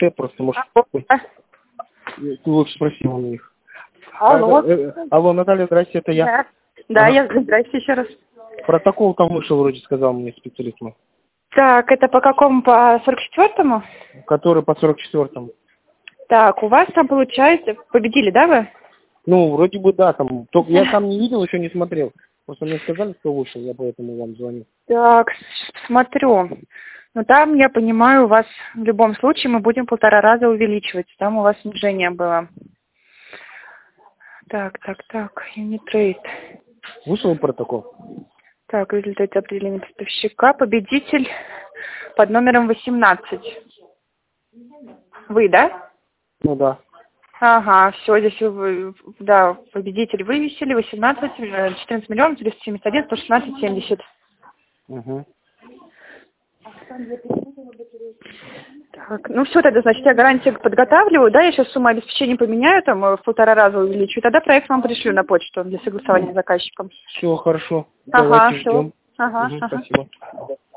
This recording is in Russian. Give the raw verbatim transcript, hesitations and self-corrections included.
Т, просто, может, ой, А? ты лучше спроси у них. Алло. А, э, алло, Наталья, здрасте, это я. Да, да, Ага. я здрасте еще раз. Протокол там вышел, вроде сказал мне специалист мой. Так, это по какому? По сорок четвёртому? Который по сорок четвёртому. Так, у вас там получается, победили, да, вы? Ну, вроде бы да, там. Только я там не видел, еще не смотрел. Просто мне сказали, что вышел, я поэтому вам звоню. Так, с- смотрю. Ну, там, я понимаю, у вас в любом случае мы будем полтора раза увеличивать. Там у вас снижение было. Так, так, так, Unitrade. Вышел протокол? Так, результаты определения поставщика. Победитель под номером восемнадцать. Вы, да? Ну да. Ага, все, здесь вы, да, победитель вывесили, восемнадцать, э, четырнадцать миллионов, триста семьдесят один, сто шестнадцать, семьдесят. Угу. Так, ну все, тогда, значит, я гарантию подготавливаю, да, я сейчас сумму обеспечения поменяю, там, э, в полтора раза увеличу, и тогда проект вам пришлю на почту для согласования с заказчиком. Все, хорошо. Ага, Давайте все. ждем. Ага, Угу, ага. спасибо.